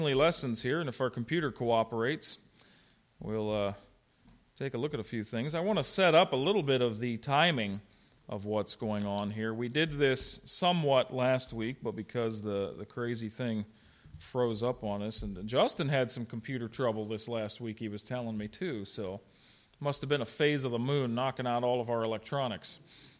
Lessons here, and if our computer cooperates, we'll take a look at a few things. I want to set up a little bit of the timing of what's going on here. We did this somewhat last week, but because the crazy thing froze up on us, and Justin had some computer trouble this last week, he was telling me too, so it must have been a phase of the moon knocking out all of our electronics.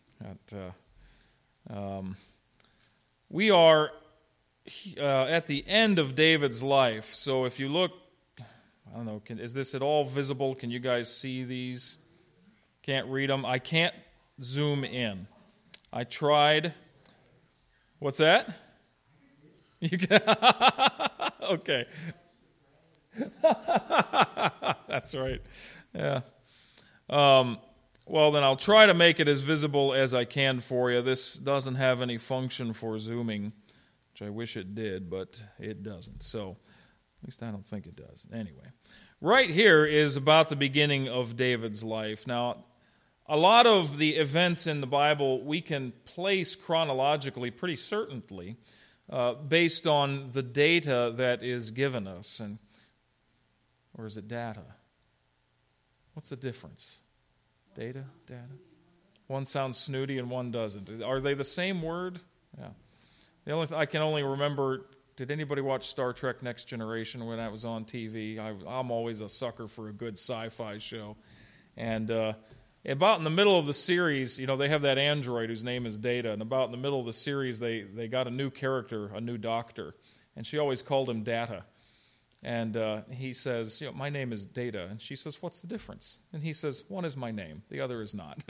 We are at the end of David's life. So if you look, I don't know, is this at all visible? Can you guys see these? Can't read them. I can't zoom in. I tried. What's that? You can, okay. That's right. Yeah. Well, then I'll try to make it as visible as I can for you. This doesn't have any function for zooming, which I wish it did, but it doesn't. So, at least I don't think it does. Anyway, right here is about the beginning of David's life. Now, a lot of the events in the Bible we can place chronologically pretty certainly based on the data that is given us. Or is it data? What's the difference? Data? One sounds snooty and one doesn't. Are they the same word? Yeah. I can only remember, did anybody watch Star Trek Next Generation when that was on TV? I'm always a sucker for a good sci-fi show. And about in the middle of the series, they have that android whose name is Data, and about in the middle of the series, they got a new character, a new doctor, and she always called him Data. And he says, my name is Data. And she says, what's the difference? And he says, one is my name, the other is not.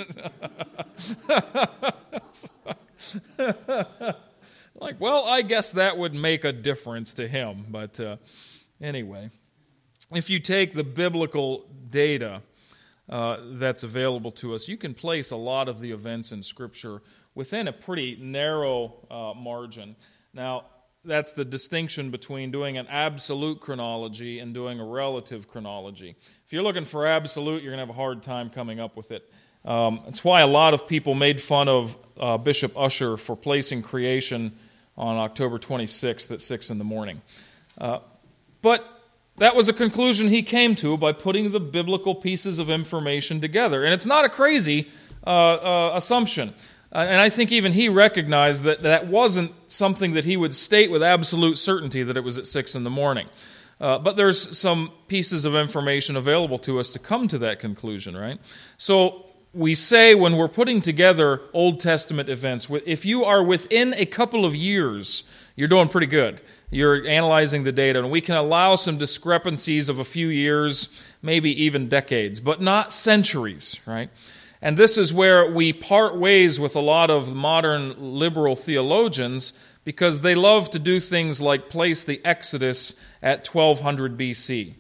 I guess that would make a difference to him. But anyway, if you take the biblical data that's available to us, you can place a lot of the events in Scripture within a pretty narrow margin. Now, that's the distinction between doing an absolute chronology and doing a relative chronology. If you're looking for absolute, you're going to have a hard time coming up with it. That's why a lot of people made fun of Bishop Ussher for placing creation on October 26th at 6 in the morning. But that was a conclusion he came to by putting the biblical pieces of information together. And it's not a crazy assumption. And I think even he recognized that that wasn't something that he would state with absolute certainty that it was at 6 in the morning. But there's some pieces of information available to us to come to that conclusion, right? So we say when we're putting together Old Testament events, if you are within a couple of years, you're doing pretty good. You're analyzing the data, and we can allow some discrepancies of a few years, maybe even decades, but not centuries, right? And this is where we part ways with a lot of modern liberal theologians because they love to do things like place the Exodus at 1200 BC.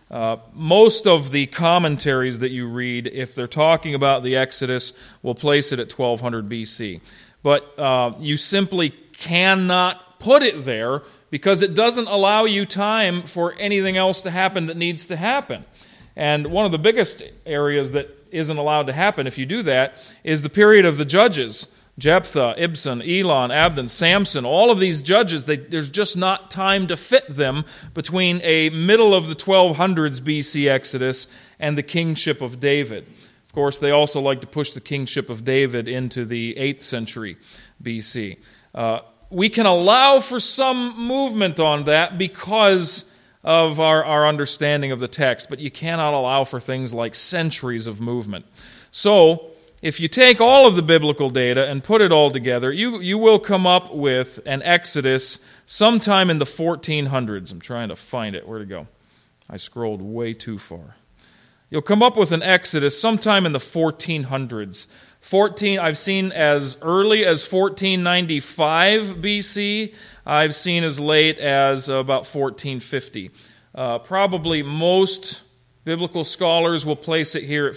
Most of the commentaries that you read, if they're talking about the Exodus, will place it at 1200 BC. But you simply cannot put it there because it doesn't allow you time for anything else to happen that needs to happen. And one of the biggest areas that isn't allowed to happen if you do that is the period of the judges. Jephthah, Ibzan, Elon, Abdon, Samson, all of these judges, there's just not time to fit them between a middle of the 1200s BC Exodus and the kingship of David. Of course, they also like to push the kingship of David into the 8th century BC. We can allow for some movement on that because of our understanding of the text, but you cannot allow for things like centuries of movement. So, if you take all of the biblical data and put it all together, you will come up with an Exodus sometime in the 1400s. I'm trying to find it. Where'd it go? I scrolled way too far. You'll come up with an Exodus sometime in the 1400s. I've seen as early as 1495 BC. I've seen as late as about 1450. Probably most biblical scholars will place it here at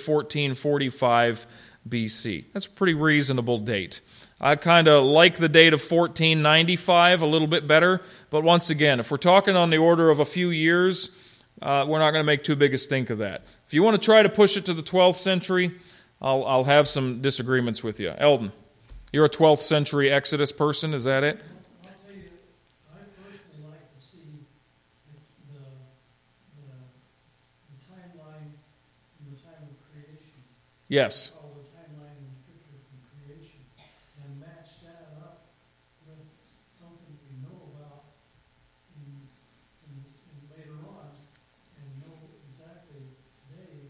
1445 BC. That's a pretty reasonable date. I kind of like the date of 1495 a little bit better, but once again, if we're talking on the order of a few years, we're not going to make too big a stink of that. If you want to try to push it to the 12th century, I'll have some disagreements with you. Eldon, you're a 12th century Exodus person, is that it? I'll tell you, I personally like to see Yes. All the timeline in Scripture from creation, and match that up with something we know about in later on, and know exactly today,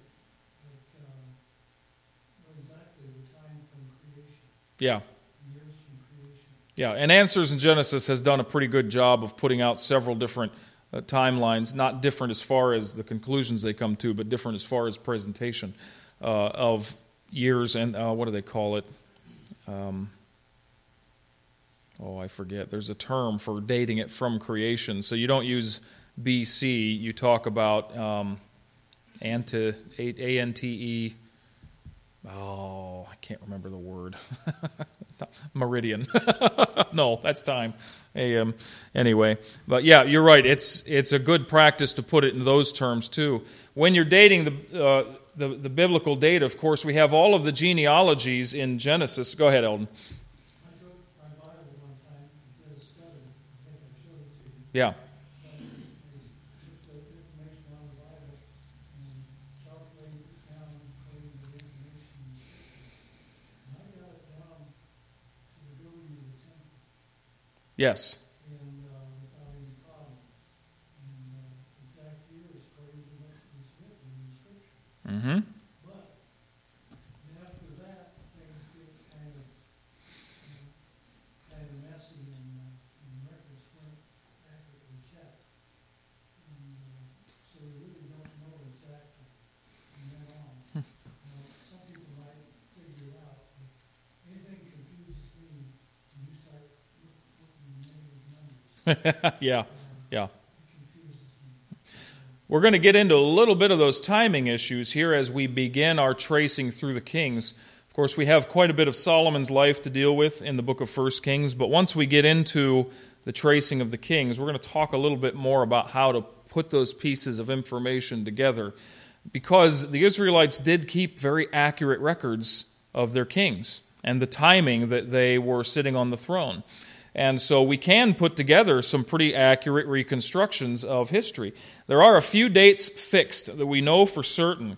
know exactly the time from creation. Yeah. Years from creation. Yeah, and Answers in Genesis has done a pretty good job of putting out several different timelines, not different as far as the conclusions they come to, but different as far as presentation of years and, what do they call it? I forget. There's a term for dating it from creation. So you don't use BC, you talk about ANTE. I can't remember the word. Meridian. No, that's time. AM. Anyway, but yeah, you're right. It's a good practice to put it in those terms too. When you're dating the biblical data, of course, we have all of the genealogies in Genesis. Go ahead, Eldon. I took my Bible one time and did a study. I think I showed it to you. Yeah. I took the information on the Bible and calculated it down according to the information in the Scripture. And I got it down to the building of the temple. Yes. And without any problem. And exact years according to what was written in the Scripture. Mm-hmm. But after that, things get kind of messy, and records weren't accurately kept. And so we really don't know exactly from then on. Now, some people might figure it out, but anything confuses me when you start looking at negative numbers. Yeah. Yeah. It confuses me. We're going to get into a little bit of those timing issues here as we begin our tracing through the Kings. Of course, we have quite a bit of Solomon's life to deal with in the book of 1 Kings, but once we get into the tracing of the Kings, we're going to talk a little bit more about how to put those pieces of information together, because the Israelites did keep very accurate records of their kings and the timing that they were sitting on the throne. And so we can put together some pretty accurate reconstructions of history. There are a few dates fixed that we know for certain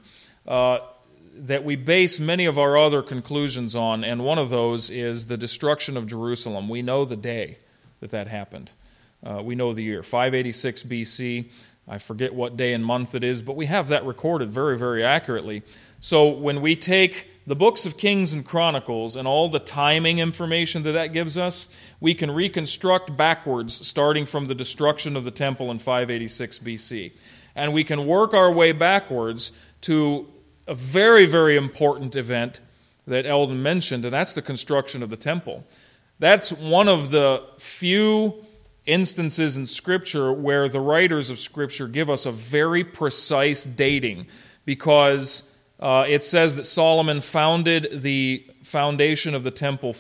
that we base many of our other conclusions on, and one of those is the destruction of Jerusalem. We know the day that happened. We know the year, 586 BC. I forget what day and month it is, but we have that recorded very, very accurately. So when we take the books of Kings and Chronicles and all the timing information that gives us, we can reconstruct backwards, starting from the destruction of the temple in 586 BC. And we can work our way backwards to a very, very important event that Eldon mentioned, and that's the construction of the temple. That's one of the few instances in Scripture where the writers of Scripture give us a very precise dating, because it says that Solomon founded the foundation of the temple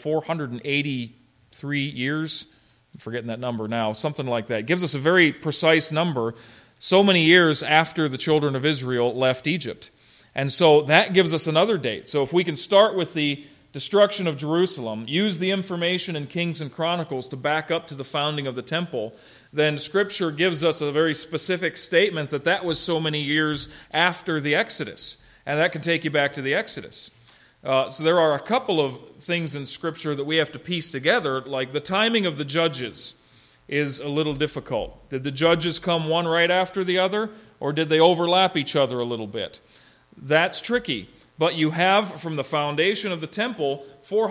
483 years. I'm forgetting that number now, something like that. It gives us a very precise number, so many years after the children of Israel left Egypt. And so that gives us another date. So if we can start with the destruction of Jerusalem, use the information in Kings and Chronicles to back up to the founding of the temple, then Scripture gives us a very specific statement that was so many years after the Exodus. And that can take you back to the Exodus. So there are a couple of things in Scripture that we have to piece together, like the timing of the judges is a little difficult. Did the judges come one right after the other, or did they overlap each other a little bit? That's tricky. But you have, from the foundation of the temple,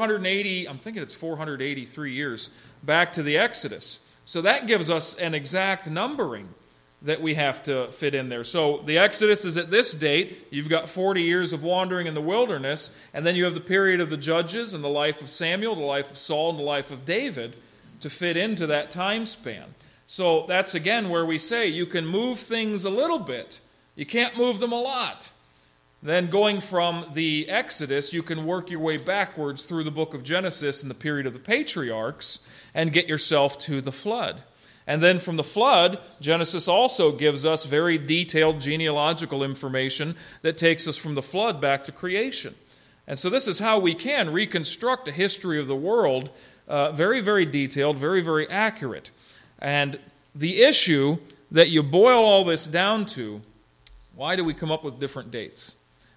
483 years back to the Exodus. So that gives us an exact numbering that we have to fit in there. So the Exodus is at this date. You've got 40 years of wandering in the wilderness, and then you have the period of the judges and the life of Samuel, the life of Saul, and the life of David to fit into that time span. So that's, again, where we say you can move things a little bit. You can't move them a lot. Then going from the Exodus, you can work your way backwards through the book of Genesis in the period of the patriarchs and get yourself to the flood. And then from the flood, Genesis also gives us very detailed genealogical information that takes us from the flood back to creation. And so this is how we can reconstruct a history of the world, very, very detailed, very, very accurate. And the issue that you boil all this down to, why do we come up with different dates?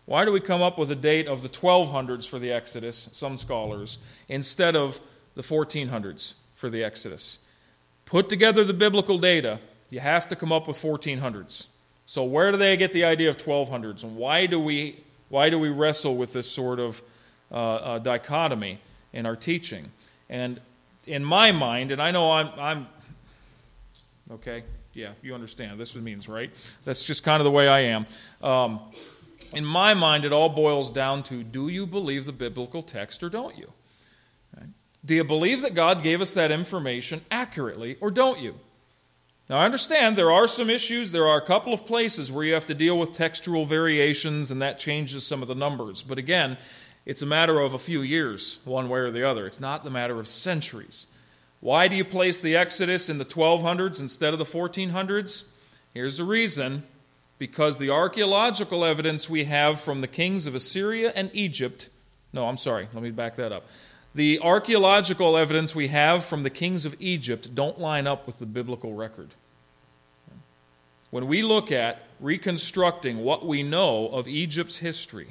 Why do we come up with a date of the 1200s for the Exodus, some scholars, instead of the 1400s for the Exodus? Put together the biblical data, you have to come up with 1400s. So where do they get the idea of 1200s? And why do we wrestle with this sort of dichotomy in our teaching? And in my mind, and I know I'm okay, yeah, you understand. This means, right? That's just kind of the way I am. In my mind, it all boils down to, do you believe the biblical text or don't you? Right? Do you believe that God gave us that information accurately or don't you? Now, I understand there are some issues. There are a couple of places where you have to deal with textual variations, and that changes some of the numbers. But again, it's a matter of a few years, one way or the other. It's not the matter of centuries. Why do you place the Exodus in the 1200s instead of the 1400s? Here's the reason. Because the archaeological evidence we have from the kings of Assyria and Egypt, let me back that up. The archaeological evidence we have from the kings of Egypt don't line up with the biblical record. When we look at reconstructing what we know of Egypt's history,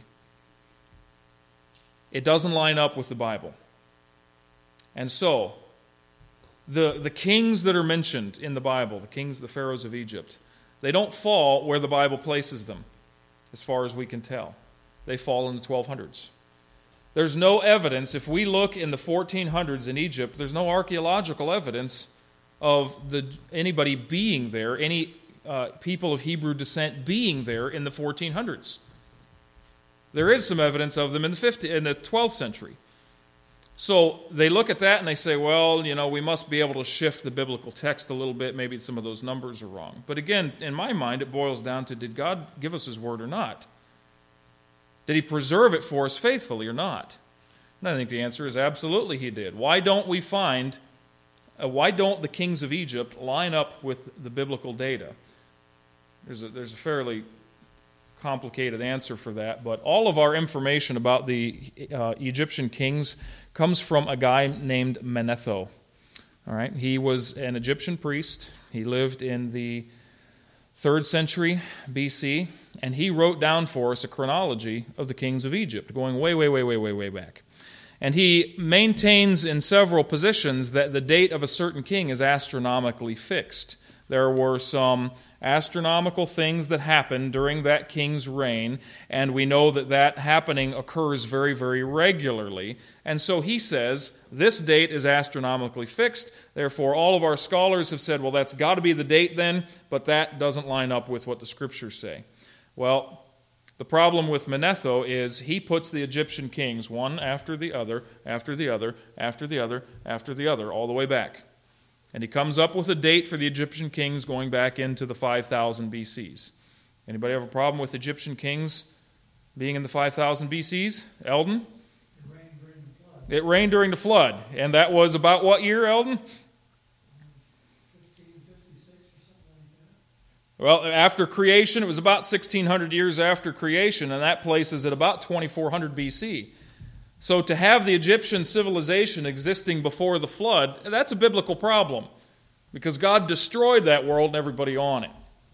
it doesn't line up with the Bible. And so, the kings that are mentioned in the Bible, the pharaohs of Egypt, they don't fall where the Bible places them, as far as we can tell. They fall in the 1200s. There's no evidence, if we look in the 1400s in Egypt, there's no archaeological evidence of anybody being there, any people of Hebrew descent being there in the 1400s. There is some evidence of them in the 12th century. So they look at that and they say, well, we must be able to shift the biblical text a little bit. Maybe some of those numbers are wrong. But again, in my mind, it boils down to, did God give us His Word or not? Did He preserve it for us faithfully or not? And I think the answer is absolutely He did. Why don't the kings of Egypt line up with the biblical data? There's a fairly complicated answer for that, but all of our information about the Egyptian kings comes from a guy named Manetho. All right, he was an Egyptian priest. He lived in the 3rd century BC, and he wrote down for us a chronology of the kings of Egypt, going way back. And he maintains in several positions that the date of a certain king is astronomically fixed. There were some astronomical things that happened during that king's reign, and we know that happening occurs very, very regularly. And so he says, this date is astronomically fixed, therefore all of our scholars have said, well, that's got to be the date then, but that doesn't line up with what the Scriptures say. Well, the problem with Manetho is he puts the Egyptian kings one after the other, after the other, after the other, after the other, all the way back. And he comes up with a date for the Egyptian kings going back into the 5000 BCs. Anybody have a problem with Egyptian kings being in the 5000 BCs? Eldon? It rained during the flood. And that was about what year, Eldon? 1556 or something like that. Well, after creation, it was about 1600 years after creation, and that places at about 2400 BC. So to have the Egyptian civilization existing before the flood, that's a biblical problem, because God destroyed that world and everybody on it.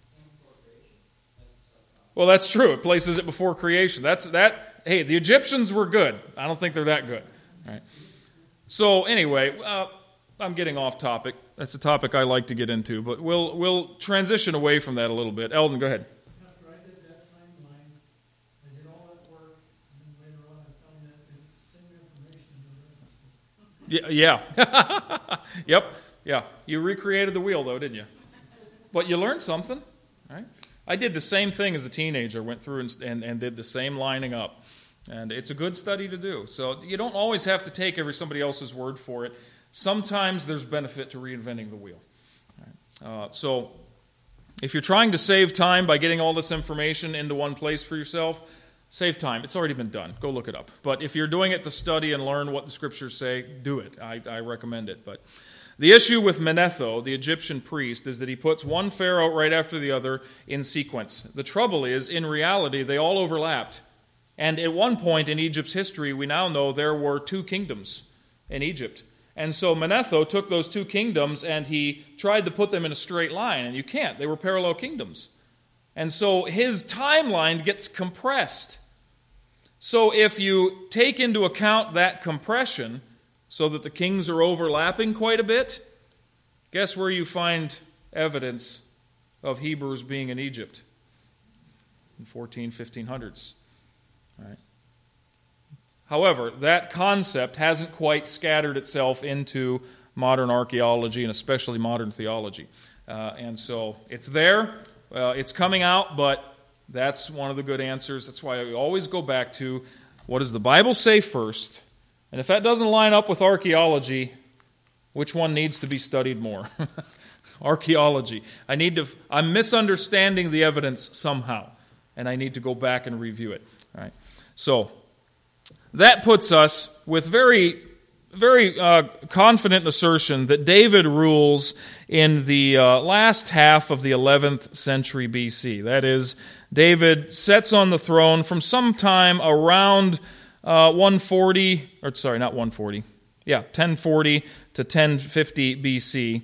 Well, that's true. It places it before creation. Hey, the Egyptians were good. I don't think they're that good. All right. So anyway, I'm getting off topic. That's a topic I like to get into, but we'll transition away from that a little bit. Eldon, go ahead. After I did that timeline, I did all that work, and then later on I found that same information in the reference book. Yeah. Yep. Yeah. You recreated the wheel, though, didn't you? But you learned something, right? I did the same thing as a teenager, went through and did the same lining up. And it's a good study to do. So you don't always have to take somebody else's word for it. Sometimes there's benefit to reinventing the wheel. So if you're trying to save time by getting all this information into one place for yourself, save time. It's already been done. Go look it up. But if you're doing it to study and learn what the Scriptures say, do it. I recommend it. But the issue with Manetho, the Egyptian priest, is that he puts one pharaoh right after the other in sequence. The trouble is, in reality, they all overlapped. And at one point in Egypt's history, we now know there were 2 kingdoms in Egypt. And so Manetho took those 2 kingdoms and he tried to put them in a straight line, and you can't. They were parallel kingdoms. And so his timeline gets compressed. So if you take into account that compression so that the kings are overlapping quite a bit, guess where you find evidence of Hebrews being in Egypt? In 1500s. Right? However, that concept hasn't quite scattered itself into modern archaeology and especially modern theology. And so it's there, it's coming out, but that's one of the good answers. That's why we always go back to what does the Bible say first? And if that doesn't line up with archaeology, which one needs to be studied more? Archaeology. I'm misunderstanding the evidence somehow, and I need to go back and review it. All right. So that puts us with very confident assertion that David rules in the last half of the 11th century BC. That is, David sets on the throne from sometime around 1040 to 1050 BC,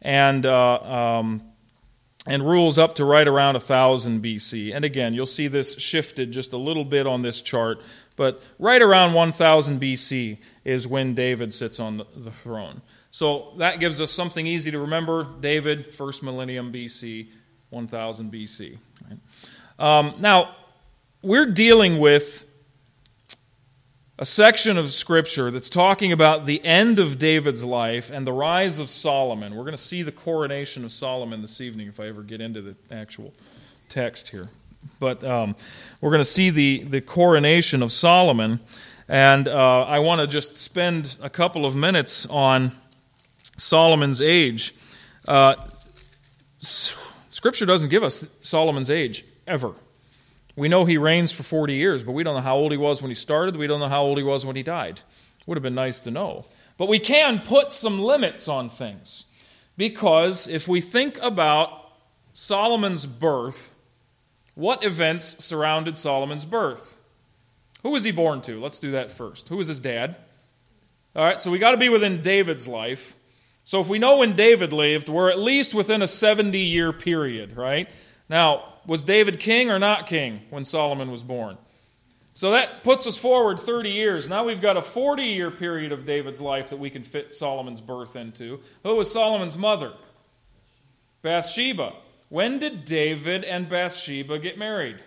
and rules up to right around 1000 BC. And again, you'll see this shifted just a little bit on this chart, but right around 1000 BC is when David sits on the throne. So that gives us something easy to remember. David, first millennium BC, 1000 BC. Right? Now, we're dealing with a section of Scripture that's talking about the end of David's life and the rise of Solomon. We're going to see the coronation of Solomon this evening if I ever get into the actual text here. But we're going to see the coronation of Solomon, and I want to just spend a couple of minutes on Solomon's age. Scripture doesn't give us Solomon's age, ever. We know he reigns for 40 years, but we don't know how old he was when he started. We don't know how old he was when he died. Would have been nice to know. But we can put some limits on things, because if we think about Solomon's birth, what events surrounded Solomon's birth? Who was he born to? Let's do that first. Who was his dad? All right, so we got to be within David's life. So if we know when David lived, we're at least within a 70-year period, right? Now, was David king or not king when Solomon was born? So that puts us forward 30 years. Now we've got a 40-year period of David's life that we can fit Solomon's birth into. Who was Solomon's mother? Bathsheba. When did David and Bathsheba get married?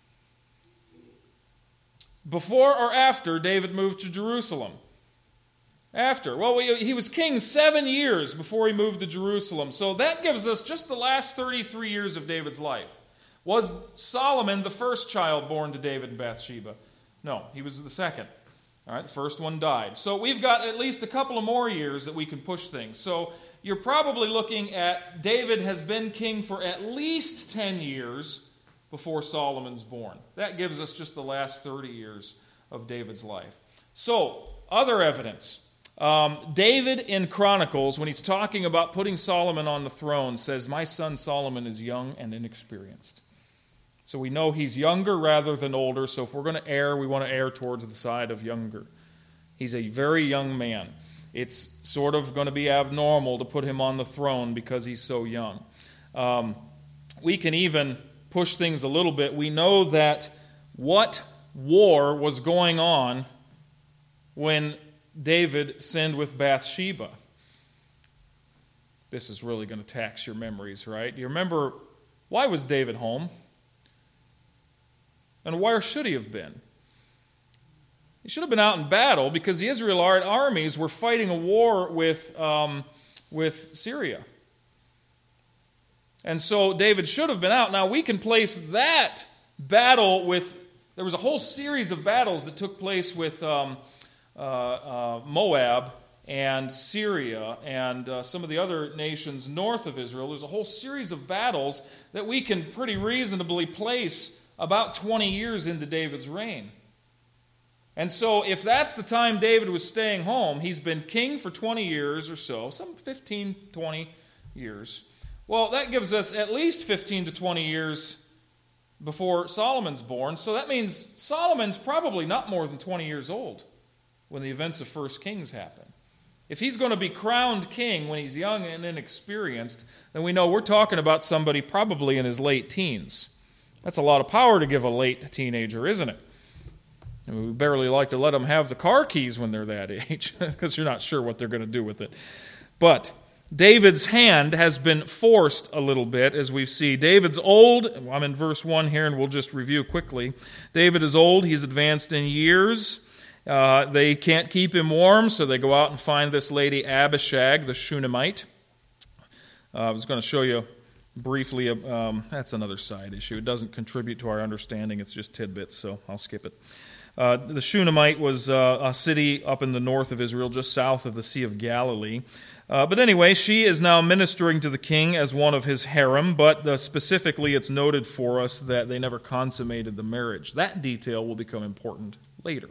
Before or after David moved to Jerusalem? After. Well, he was king 7 years before he moved to Jerusalem. So that gives us just the last 33 years of David's life. Was Solomon the first child born to David and Bathsheba? No, he was the second. All right, the first one died. So we've got at least a couple of more years that we can push things. So you're probably looking at David has been king for at least 10 years before Solomon's born. That gives us just the last 30 years of David's life. So, other evidence. David in Chronicles, when he's talking about putting Solomon on the throne, says, "My son Solomon is young and inexperienced." So we know he's younger rather than older, so if we're going to err, we want to err towards the side of younger. He's a very young man. It's sort of going to be abnormal to put him on the throne because he's so young. We can even push things a little bit. We know that what war was going on when David sinned with Bathsheba. This is really going to tax your memories, right? You remember, why was David home? And where should he have been? He should have been out in battle because the Israelite armies were fighting a war with Syria. And so David should have been out. Now we can place that battle with, there was a whole series of battles that took place with Moab and Syria and some of the other nations north of Israel. There's a whole series of battles that we can pretty reasonably place about 20 years into David's reign. And so if that's the time David was staying home, he's been king for 20 years or so, some 15, 20 years. Well, that gives us at least 15 to 20 years before Solomon's born. So that means Solomon's probably not more than 20 years old when the events of 1 Kings happen. If he's going to be crowned king when he's young and inexperienced, then we know we're talking about somebody probably in his late teens. That's a lot of power to give a late teenager, isn't it? And we barely like to let them have the car keys when they're that age because you're not sure what they're going to do with it. But David's hand has been forced a little bit, as we see. David's old. I'm in verse 1 here, and we'll just review quickly. David is old. He's advanced in years. They can't keep him warm, so they go out and find this lady Abishag, the Shunammite. I was going to show you briefly. That's another side issue. It doesn't contribute to our understanding. It's just tidbits, so I'll skip it. The Shunammite was a city up in the north of Israel, just south of the Sea of Galilee. But anyway, she is now ministering to the king as one of his harem, but specifically it's noted for us that they never consummated the marriage. That detail will become important later.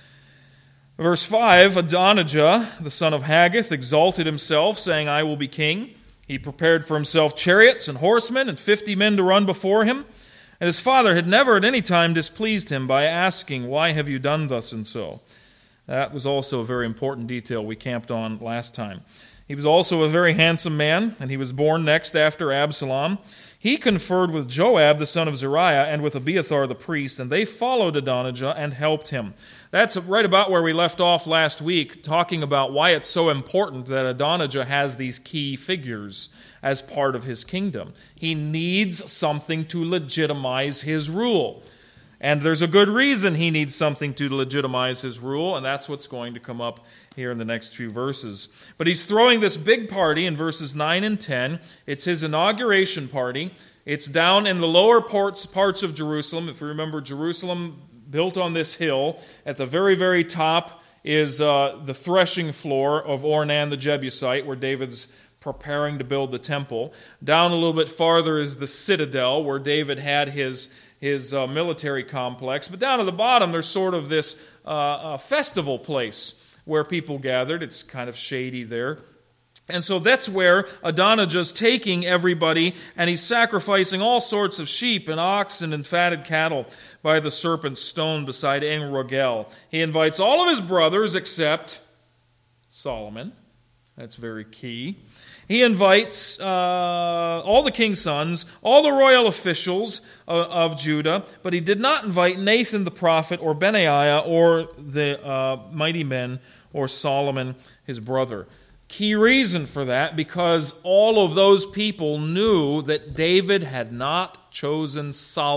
Verse 5, Adonijah, the son of Haggith, exalted himself, saying, I will be king. He prepared for himself chariots and horsemen and 50 men to run before him. And his father had never at any time displeased him by asking, Why have you done thus and so? That was also a very important detail we camped on last time. He was also a very handsome man, and he was born next after Absalom. He conferred with Joab, the son of Zeruiah, and with Abiathar the priest, and they followed Adonijah and helped him. That's right about where we left off last week, talking about why it's so important that Adonijah has these key figures as part of his kingdom. He needs something to legitimize his rule. And there's a good reason he needs something to legitimize his rule, and that's what's going to come up here in the next few verses. But he's throwing this big party in verses 9 and 10. It's his inauguration party. It's down in the lower parts of Jerusalem. If you remember, Jerusalem built on this hill. At the very, very top is the threshing floor of Ornan the Jebusite, where David's preparing to build the temple. Down a little bit farther is the citadel, where David had his military complex. But down at the bottom, there's sort of this festival place where people gathered. It's kind of shady there. And so that's where Adonijah's taking everybody, and he's sacrificing all sorts of sheep and oxen and fatted cattle by the serpent's stone beside En Rogel. He invites all of his brothers except Solomon. That's very key. He invites all the king's sons, all the royal officials of Judah, but he did not invite Nathan the prophet or Benaiah or the mighty men or Solomon, his brother. Key reason for that, because all of those people knew that David had not chosen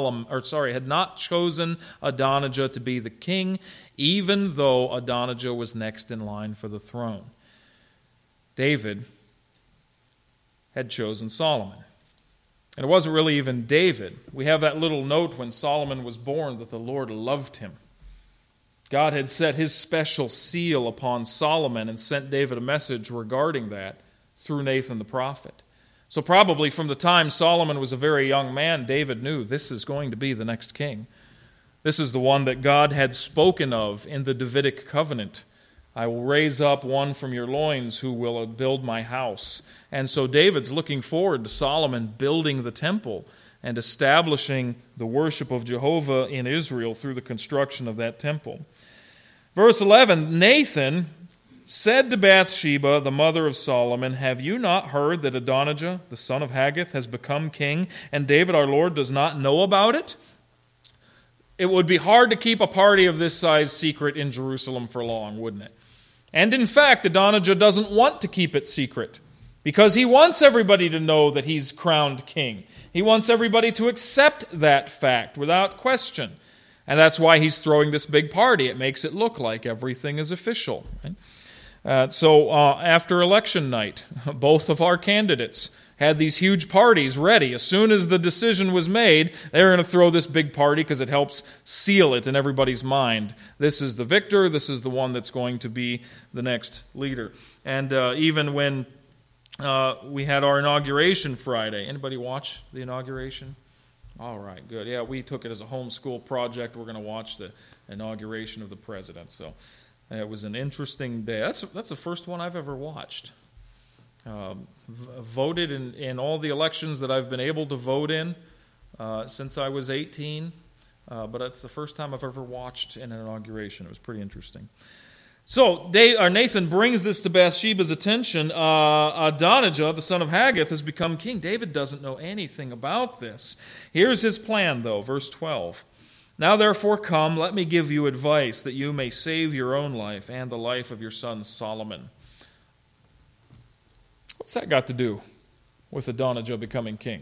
Adonijah to be the king, even though Adonijah was next in line for the throne. David had chosen Solomon. And it wasn't really even David. We have that little note when Solomon was born that the Lord loved him. God had set his special seal upon Solomon and sent David a message regarding that through Nathan the prophet. So probably from the time Solomon was a very young man, David knew this is going to be the next king. This is the one that God had spoken of in the Davidic covenant. I will raise up one from your loins who will build my house. And so David's looking forward to Solomon building the temple and establishing the worship of Jehovah in Israel through the construction of that temple. Verse 11, Nathan said to Bathsheba, the mother of Solomon, Have you not heard that Adonijah, the son of Haggith, has become king, and David our Lord does not know about it? It would be hard to keep a party of this size secret in Jerusalem for long, wouldn't it? And in fact, Adonijah doesn't want to keep it secret, because he wants everybody to know that he's crowned king. He wants everybody to accept that fact without question. And that's why he's throwing this big party. It makes it look like everything is official. Right? So after election night, both of our candidates had these huge parties ready. As soon as the decision was made, they were going to throw this big party because it helps seal it in everybody's mind. This is the victor. This is the one that's going to be the next leader. And even when we had our inauguration Friday. Anybody watch the inauguration? All right, good. Yeah, we took it as a homeschool project. We're going to watch the inauguration of the president. So it was an interesting day. That's the first one I've ever watched. Voted in all the elections that I've been able to vote in since I was 18. But it's the first time I've ever watched an inauguration. It was pretty interesting. So Nathan brings this to Bathsheba's attention. Adonijah, the son of Haggith, has become king. David doesn't know anything about this. Here's his plan, though, verse 12. Now therefore come, let me give you advice, that you may save your own life and the life of your son Solomon. What's that got to do with Adonijah becoming king?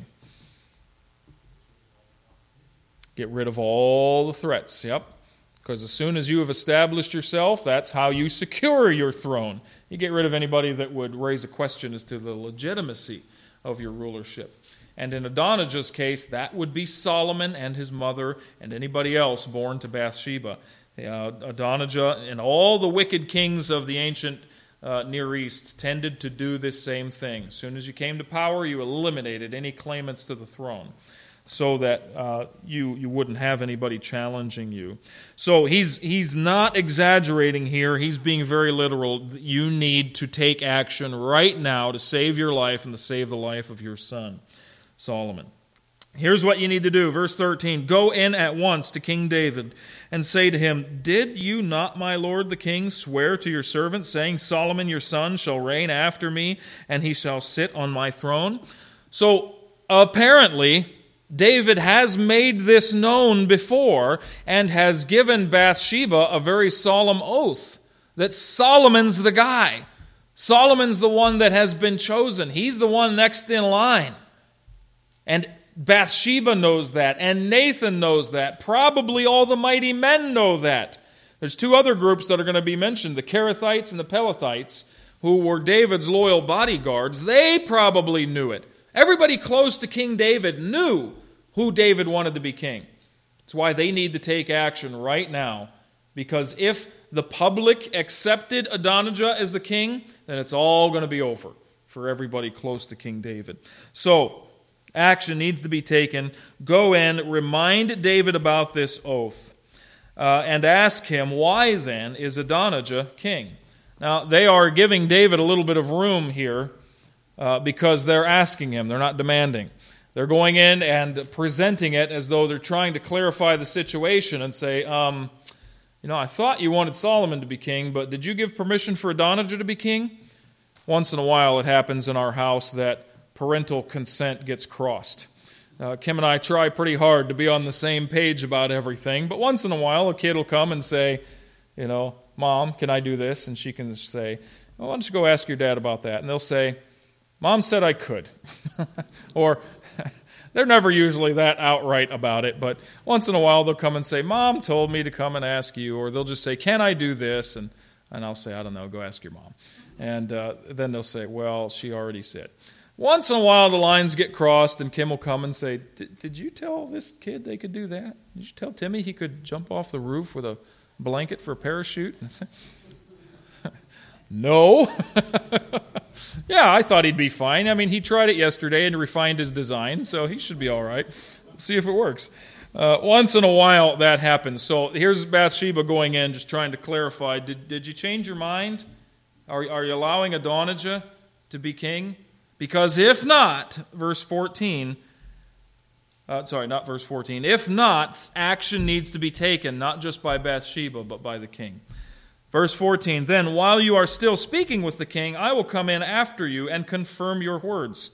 Get rid of all the threats, yep. Because as soon as you have established yourself, that's how you secure your throne. You get rid of anybody that would raise a question as to the legitimacy of your rulership. And in Adonijah's case, that would be Solomon and his mother and anybody else born to Bathsheba. Adonijah and all the wicked kings of the ancient Near East tended to do this same thing. As soon as you came to power, you eliminated any claimants to the throne, so that you wouldn't have anybody challenging you. So he's not exaggerating here. He's being very literal. You need to take action right now to save your life and to save the life of your son, Solomon. Here's what you need to do. Verse 13, go in at once to King David and say to him, did you not, my lord the king, swear to your servant, saying, Solomon your son shall reign after me, and he shall sit on my throne? So apparently, David has made this known before and has given Bathsheba a very solemn oath that Solomon's the guy. Solomon's the one that has been chosen. He's the one next in line. And Bathsheba knows that, and Nathan knows that. Probably all the mighty men know that. There's two other groups that are going to be mentioned, the Kerethites and the Pelethites, who were David's loyal bodyguards. They probably knew it. Everybody close to King David knew who David wanted to be king. That's why they need to take action right now. Because if the public accepted Adonijah as the king, then it's all going to be over for everybody close to King David. So, action needs to be taken. Go in, remind David about this oath, and ask him, why then is Adonijah king? Now, they are giving David a little bit of room here because they're asking him. They're not demanding. They're going in and presenting it as though they're trying to clarify the situation and say, I thought you wanted Solomon to be king, but did you give permission for Adonijah to be king? Once in a while it happens in our house that parental consent gets crossed. Kim and I try pretty hard to be on the same page about everything, but once in a while a kid will come and say, Mom, can I do this? And she can say, why don't you go ask your dad about that? And they'll say, Mom said I could. Or they're never usually that outright about it, but once in a while they'll come and say, Mom told me to come and ask you, or they'll just say, can I do this? And I'll say, I don't know, go ask your mom. And then they'll say, well, she already said. Once in a while the lines get crossed and Kim will come and say, did you tell this kid they could do that? Did you tell Timmy he could jump off the roof with a blanket for a parachute? And I say, no. Yeah, I thought he'd be fine. I mean, he tried it yesterday and refined his design, so he should be all right. See if it works. Once in a while that happens. So here's Bathsheba going in, just trying to clarify. Did you change your mind? Are you allowing Adonijah to be king? Because if not, verse 14, not verse 14. If not, action needs to be taken, not just by Bathsheba, but by the king. Verse 14, then while you are still speaking with the king, I will come in after you and confirm your words.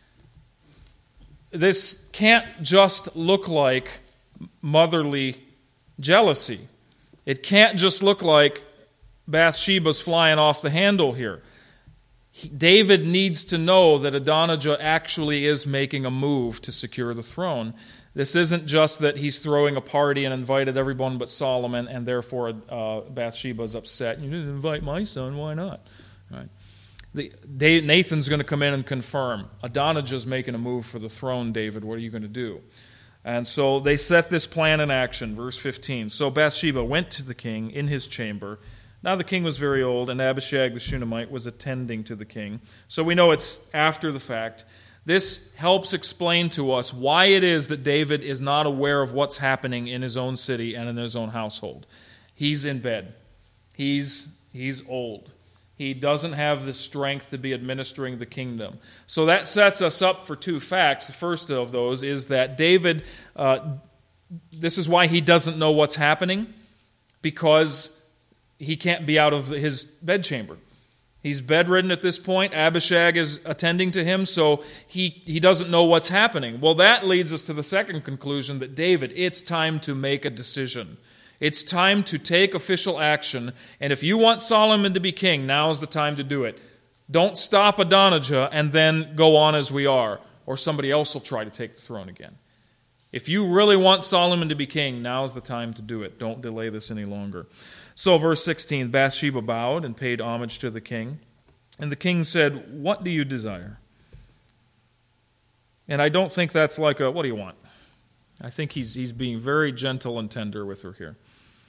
This can't just look like motherly jealousy. It can't just look like Bathsheba's flying off the handle here. David needs to know that Adonijah actually is making a move to secure the throne. This isn't just that he's throwing a party and invited everyone but Solomon, and therefore Bathsheba's upset. You didn't invite my son, why not? Right. Nathan's going to come in and confirm, Adonijah's making a move for the throne, David, what are you going to do? And so they set this plan in action, verse 15. So Bathsheba went to the king in his chamber. Now the king was very old, and Abishag the Shunammite was attending to the king. So we know it's after the fact. This helps explain to us why it is that David is not aware of what's happening in his own city and in his own household. He's in bed. He's old. He doesn't have the strength to be administering the kingdom. So that sets us up for two facts. The first of those is that David, this is why he doesn't know what's happening, because he can't be out of his bedchamber. He's bedridden at this point. Abishag is attending to him, so he doesn't know what's happening. Well, that leads us to the second conclusion, that David, it's time to make a decision. It's time to take official action, and if you want Solomon to be king, now's the time to do it. Don't stop Adonijah and then go on as we are, or somebody else will try to take the throne again. If you really want Solomon to be king, now's the time to do it. Don't delay this any longer. So verse 16, Bathsheba bowed and paid homage to the king. And the king said, "What do you desire?" And I don't think that's like a, "What do you want?" I think he's being very gentle and tender with her here.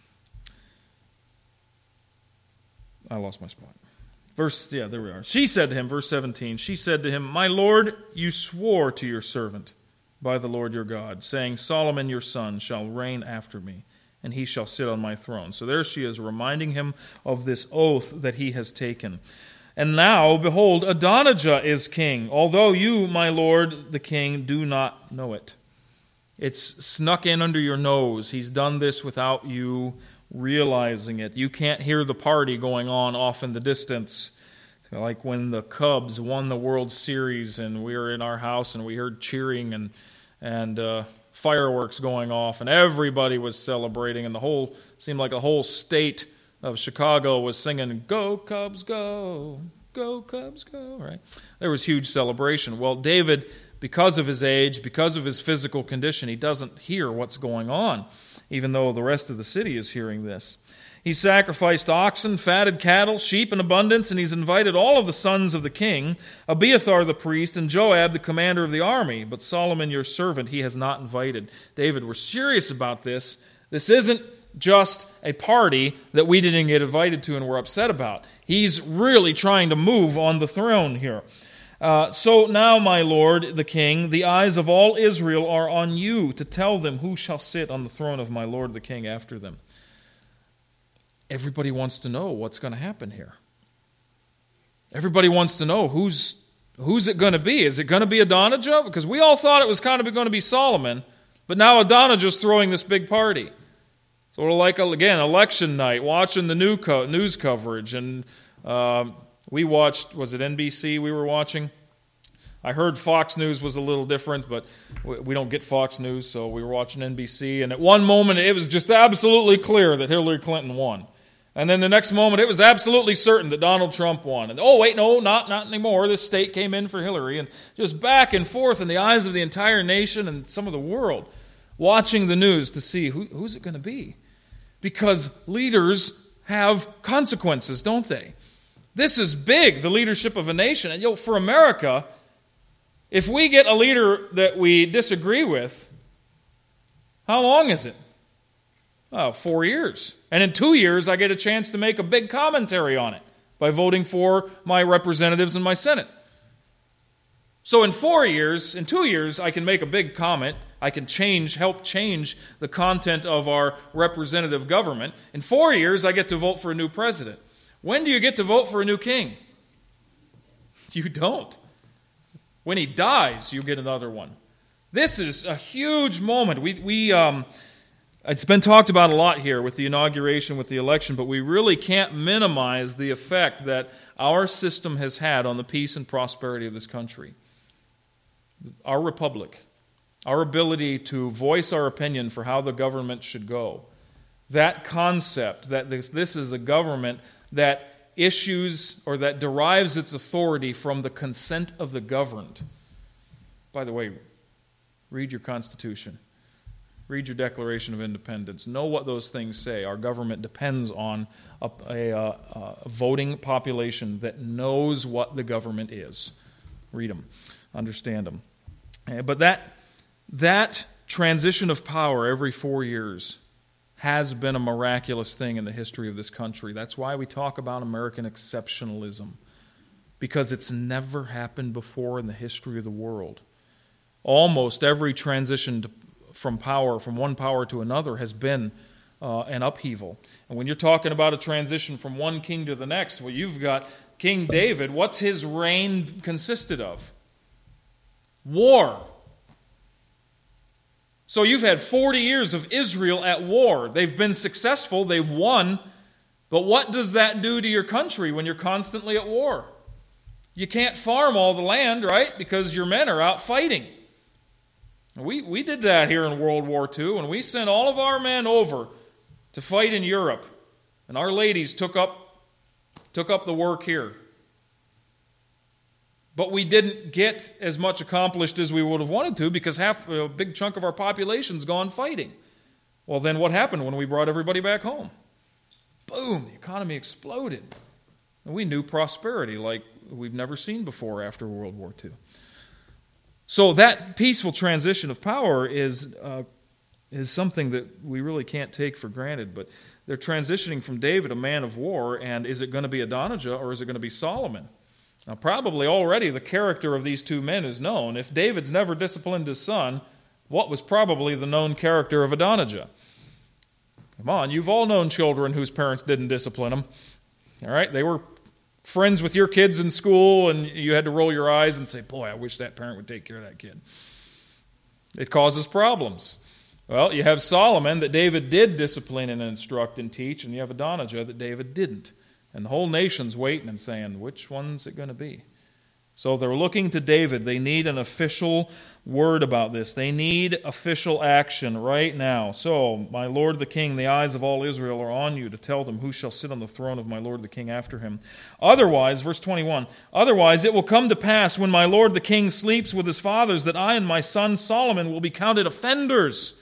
I lost my spot. There we are. She said to him, verse 17, she said to him, "My lord, you swore to your servant by the Lord your God, saying, 'Solomon your son shall reign after me, and he shall sit on my throne.'" So there she is, reminding him of this oath that he has taken. "And now, behold, Adonijah is king, although you, my lord the king, do not know it." It's snuck in under your nose. He's done this without you realizing it. You can't hear the party going on off in the distance. Like when the Cubs won the World Series and we were in our house and we heard cheering and fireworks going off and everybody was celebrating, and seemed like the whole state of Chicago was singing, "Go Cubs, go! Go Cubs, go!" Right? There was huge celebration. Well, David, because of his age, because of his physical condition, he doesn't hear what's going on, even though the rest of the city is hearing this. He sacrificed oxen, fatted cattle, sheep in abundance, and he's invited all of the sons of the king, Abiathar the priest, and Joab the commander of the army. But Solomon your servant he has not invited. David, we're serious about this. This isn't just a party that we didn't get invited to and we're upset about. He's really trying to move on the throne here. "So now, my lord, the king, the eyes of all Israel are on you to tell them who shall sit on the throne of my lord the king after them." Everybody wants to know what's going to happen here. Everybody wants to know who's it going to be. Is it going to be Adonijah? Because we all thought it was kind of going to be Solomon, but now Adonijah's throwing this big party. Sort of like, again, election night, watching the news coverage. And we watched, was it NBC we were watching? I heard Fox News was a little different, but we don't get Fox News, so we were watching NBC. And at one moment, it was just absolutely clear that Hillary Clinton won. And then the next moment, it was absolutely certain that Donald Trump won. And, oh, wait, no, not anymore. This state came in for Hillary. And just back and forth in the eyes of the entire nation and some of the world, watching the news to see who's it going to be. Because leaders have consequences, don't they? This is big, the leadership of a nation. And for America, if we get a leader that we disagree with, how long is it? 4 years. And in 2 years, I get a chance to make a big commentary on it by voting for my representatives in my Senate. So in 2 years, I can make a big comment. I can help change the content of our representative government. In 4 years, I get to vote for a new president. When do you get to vote for a new king? You don't. When he dies, you get another one. This is a huge moment. It's been talked about a lot here with the inauguration, with the election, but we really can't minimize the effect that our system has had on the peace and prosperity of this country. Our republic, our ability to voice our opinion for how the government should go. That concept that this is a government that issues or that derives its authority from the consent of the governed. By the way, read your Constitution. Read your Declaration of Independence. Know what those things say. Our government depends on a voting population that knows what the government is. Read them. Understand them. But that transition of power every 4 years has been a miraculous thing in the history of this country. That's why we talk about American exceptionalism, because it's never happened before in the history of the world. Almost every transition from one power to another has been an upheaval. And when you're talking about a transition from one king to the next, well, you've got King David. What's his reign consisted of? War. So you've had 40 years of Israel at war. They've been successful, they've won, But what does that do to your country when you're constantly at war? You can't farm all the land, right? Because your men are out fighting. We did that here in World War II, and we sent all of our men over to fight in Europe. And our ladies took up the work here. But we didn't get as much accomplished as we would have wanted to because a big chunk of our population's gone fighting. Well, then what happened when we brought everybody back home? Boom, the economy exploded. And we knew prosperity like we've never seen before after World War II. So that peaceful transition of power is something that we really can't take for granted. But they're transitioning from David, a man of war, and is it going to be Adonijah or is it going to be Solomon? Now, probably already the character of these two men is known. If David's never disciplined his son, what was probably the known character of Adonijah? Come on, you've all known children whose parents didn't discipline them. All right, they were friends with your kids in school, and you had to roll your eyes and say, boy, I wish that parent would take care of that kid. It causes problems. Well, you have Solomon that David did discipline and instruct and teach, and you have Adonijah that David didn't. And the whole nation's waiting and saying, which one's it going to be? So they're looking to David. They need an official word about this. They need official action right now. So, my lord the king, the eyes of all Israel are on you to tell them who shall sit on the throne of my lord the king after him. Otherwise, verse 21, otherwise it will come to pass when my lord the king sleeps with his fathers that I and my son Solomon will be counted offenders.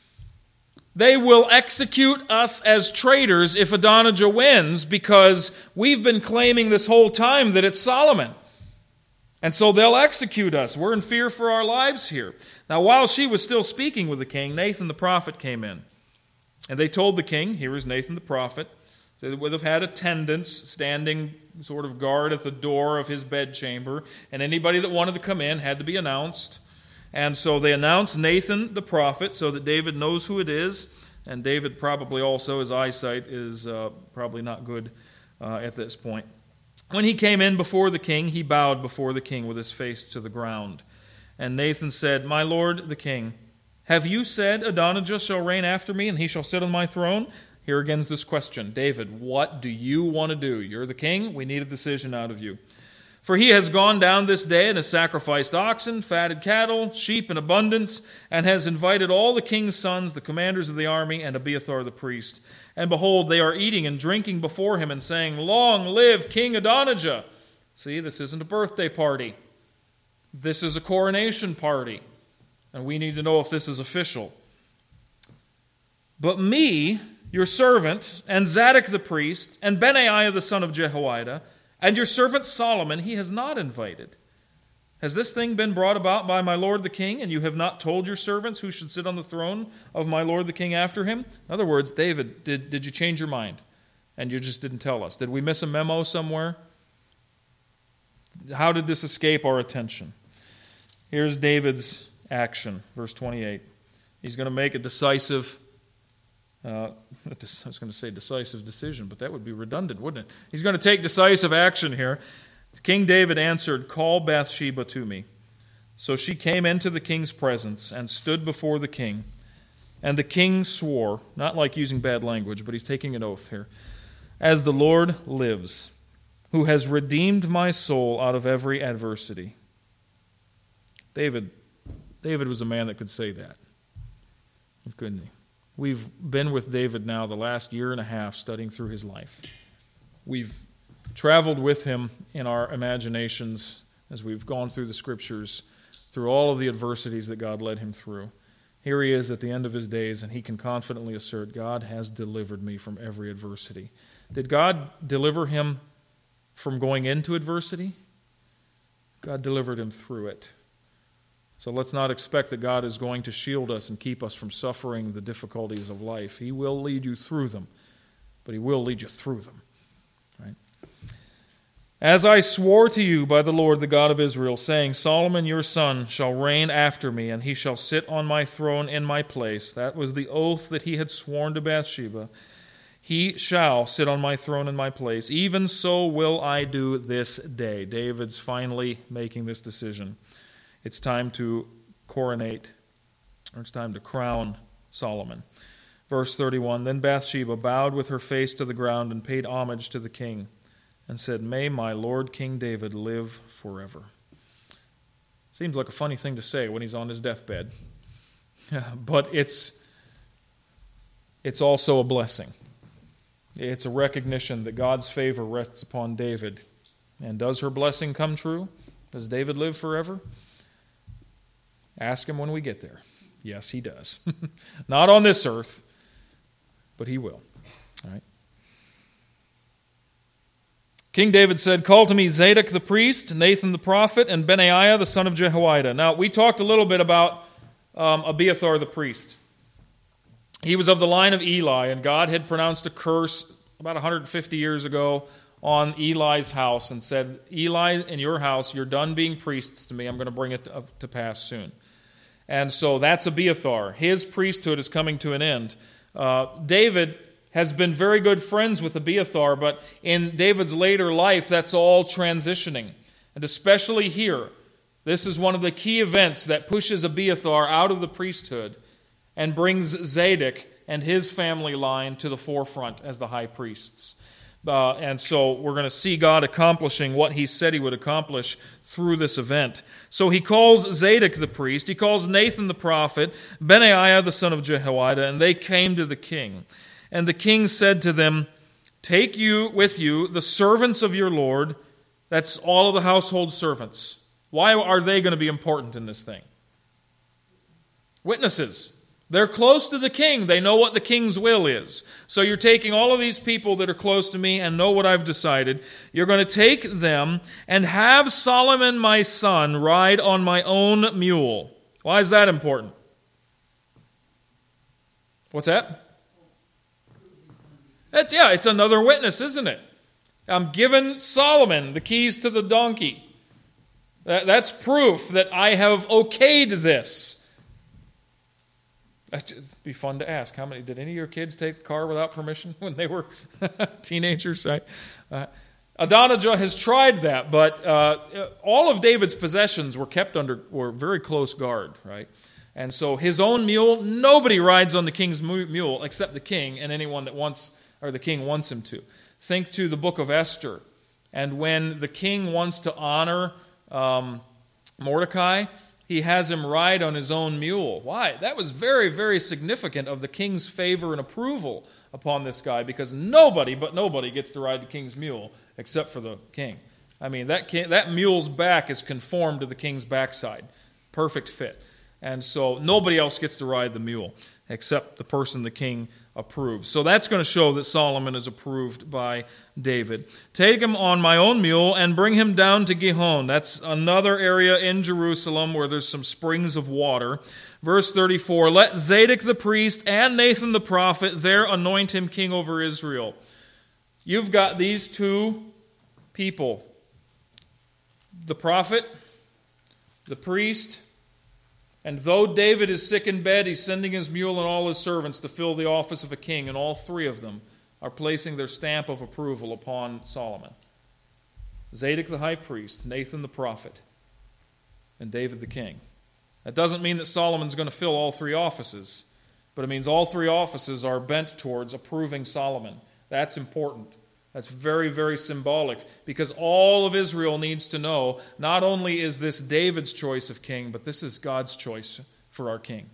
They will execute us as traitors if Adonijah wins because we've been claiming this whole time that it's Solomon. And so they'll execute us. We're in fear for our lives here. Now, while she was still speaking with the king, Nathan the prophet came in. And they told the king, here is Nathan the prophet, they would have had attendants standing sort of guard at the door of his bedchamber, and anybody that wanted to come in had to be announced. And so they announced Nathan the prophet so that David knows who it is, and David probably also, his eyesight is probably not good at this point. When he came in before the king, he bowed before the king with his face to the ground. And Nathan said, my lord the king, have you said Adonijah shall reign after me, and he shall sit on my throne? Here again is this question. David, what do you want to do? You're the king. We need a decision out of you. For he has gone down this day and has sacrificed oxen, fatted cattle, sheep in abundance, and has invited all the king's sons, the commanders of the army, and Abiathar the priest. And behold, they are eating and drinking before him and saying, long live King Adonijah. See, this isn't a birthday party. This is a coronation party. And we need to know if this is official. But me, your servant, and Zadok the priest, and Benaiah the son of Jehoiada, and your servant Solomon he has not invited. Has this thing been brought about by my lord the king, and you have not told your servants who should sit on the throne of my lord the king after him? In other words, David, did you change your mind? And you just didn't tell us. Did we miss a memo somewhere? How did this escape our attention? Here's David's action, verse 28. He's going to make a decisive I was going to say decisive decision, but that would be redundant, wouldn't it? He's going to take decisive action here. King David answered, call Bathsheba to me. So she came into the king's presence and stood before the king. And the king swore, not like using bad language, but he's taking an oath here, as the Lord lives, who has redeemed my soul out of every adversity. David was a man that could say that, couldn't he? We've been with David now the last year and a half studying through his life. We've traveled with him in our imaginations as we've gone through the Scriptures, through all of the adversities that God led him through. Here he is at the end of his days, and he can confidently assert, God has delivered me from every adversity. Did God deliver him from going into adversity? God delivered him through it. So let's not expect that God is going to shield us and keep us from suffering the difficulties of life. He will lead you through them, but he will lead you through them. Right? As I swore to you by the Lord, the God of Israel, saying, Solomon your son shall reign after me, and he shall sit on my throne in my place. That was the oath that he had sworn to Bathsheba. He shall sit on my throne in my place. Even so will I do this day. David's finally making this decision. It's time to coronate, or it's time to crown Solomon. Verse 31, then Bathsheba bowed with her face to the ground and paid homage to the king and said, "May my Lord King David live forever." Seems like a funny thing to say when he's on his deathbed. But it's also a blessing. It's a recognition that God's favor rests upon David. And does her blessing come true? Does David live forever? Ask him when we get there. Yes, he does. Not on this earth, but he will. All right. King David said, "Call to me Zadok the priest, Nathan the prophet, and Benaiah the son of Jehoiada." Now, we talked a little bit about Abiathar the priest. He was of the line of Eli, and God had pronounced a curse about 150 years ago on Eli's house and said, "Eli, in your house, you're done being priests to me. I'm going to bring it to pass soon." And so that's Abiathar. His priesthood is coming to an end. David has been very good friends with Abiathar, but in David's later life, that's all transitioning. And especially here, this is one of the key events that pushes Abiathar out of the priesthood and brings Zadok and his family line to the forefront as the high priests. And so we're going to see God accomplishing what he said he would accomplish through this event. So he calls Zadok the priest, he calls Nathan the prophet, Benaiah the son of Jehoiada, and they came to the king. And the king said to them, "Take you with you the servants of your Lord." That's all of the household servants. Why are they going to be important in this thing? Witnesses. They're close to the king. They know what the king's will is. So you're taking all of these people that are close to me and know what I've decided. You're going to take them and have Solomon my son ride on my own mule. Why is that important? What's that? It's another witness, isn't it? I'm giving Solomon the keys to the donkey. That's proof that I have okayed this. That'd be fun to ask. Did any of your kids take the car without permission when they were teenagers? Right? Adonijah has tried that, but all of David's possessions were kept were very close guard, right? And so his own mule, nobody rides on the king's mule except the king and anyone that the king wants him to. Think to the book of Esther, and when the king wants to honor Mordecai, he has him ride on his own mule. Why? That was very, very significant of the king's favor and approval upon this guy, because nobody gets to ride the king's mule except for the king. I mean, that mule's back is conformed to the king's backside. Perfect fit. And so nobody else gets to ride the mule except the person the king approves. So that's going to show that Solomon is approved by David. "Take him on my own mule and bring him down to Gihon." That's another area in Jerusalem where there's some springs of water. Verse 34, "Let Zadok the priest and Nathan the prophet there anoint him king over Israel." You've got these two people, the prophet, the priest, and though David is sick in bed, he's sending his mule and all his servants to fill the office of a king, and all three of them are placing their stamp of approval upon Solomon. Zadok the high priest, Nathan the prophet, and David the king. That doesn't mean that Solomon's going to fill all three offices, but it means all three offices are bent towards approving Solomon. That's important. That's very, very symbolic, because all of Israel needs to know not only is this David's choice of king, but this is God's choice for our king.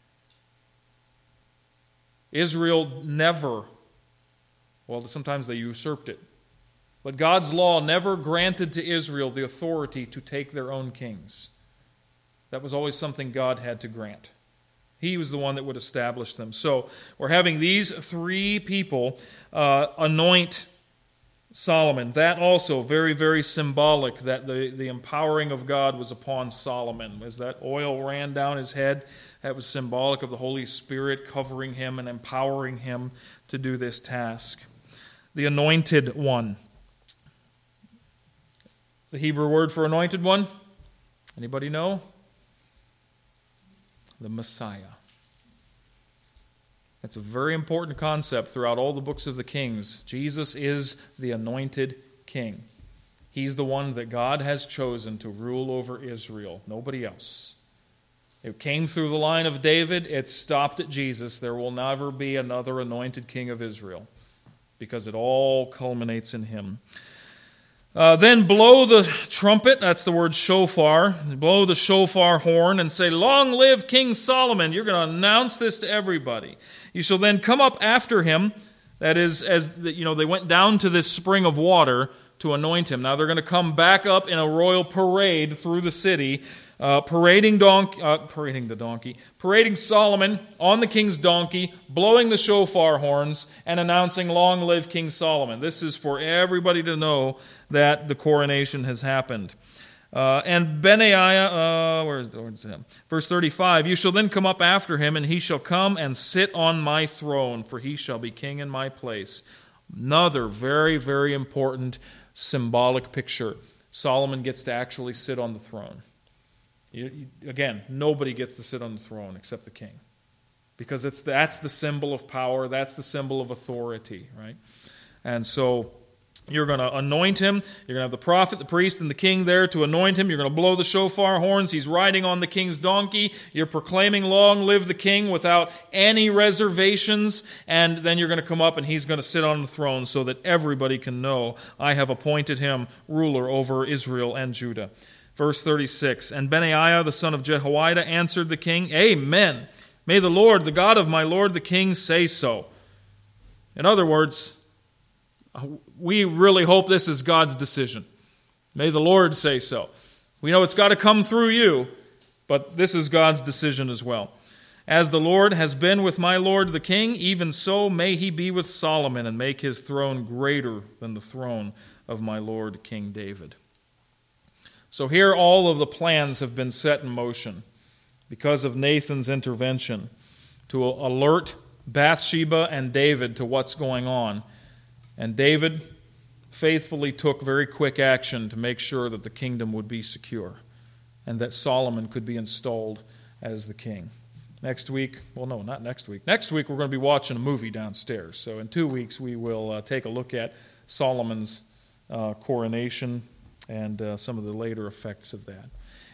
Israel sometimes they usurped it, but God's law never granted to Israel the authority to take their own kings. That was always something God had to grant. He was the one that would establish them. So we're having these three people anoint Solomon. That also very, very symbolic, that the empowering of God was upon Solomon. As that oil ran down his head, that was symbolic of the Holy Spirit covering him and empowering him to do this task. The anointed one. The Hebrew word for anointed one? Anybody know? The Messiah. That's a very important concept throughout all the books of the Kings. Jesus is the anointed king. He's the one that God has chosen to rule over Israel. Nobody else. It came through the line of David. It stopped at Jesus. There will never be another anointed king of Israel because it all culminates in him. Then blow the trumpet, that's the word shofar, blow the shofar horn and say, "Long live King Solomon." You're going to announce this to everybody. You shall then come up after him, that is, they went down to this spring of water to anoint him. Now they're going to come back up in a royal parade through the city, parading Solomon on the king's donkey, blowing the shofar horns, and announcing, "Long live King Solomon." This is for everybody to know that the coronation has happened. And Benaiah, verse 35, "You shall then come up after him, and he shall come and sit on my throne, for he shall be king in my place." Another very, very important symbolic picture. Solomon gets to actually sit on the throne. Again, nobody gets to sit on the throne except the king. Because that's the symbol of power, that's the symbol of authority, right? And so you're going to anoint him. You're going to have the prophet, the priest, and the king there to anoint him. You're going to blow the shofar horns. He's riding on the king's donkey. You're proclaiming, "Long live the king," without any reservations. And then you're going to come up and he's going to sit on the throne so that everybody can know, "I have appointed him ruler over Israel and Judah." Verse 36, "And Benaiah the son of Jehoiada answered the king, 'Amen. May the Lord, the God of my lord the king, say so.'" In other words, we really hope this is God's decision. May the Lord say so. We know it's got to come through you, but this is God's decision as well. "As the Lord has been with my lord the king, even so may he be with Solomon and make his throne greater than the throne of my lord King David." So here all of the plans have been set in motion because of Nathan's intervention to alert Bathsheba and David to what's going on. And David faithfully took very quick action to make sure that the kingdom would be secure and that Solomon could be installed as the king. Next week, well, no, not next week. Next week we're going to be watching a movie downstairs. So in 2 weeks we will take a look at Solomon's coronation and some of the later effects of that.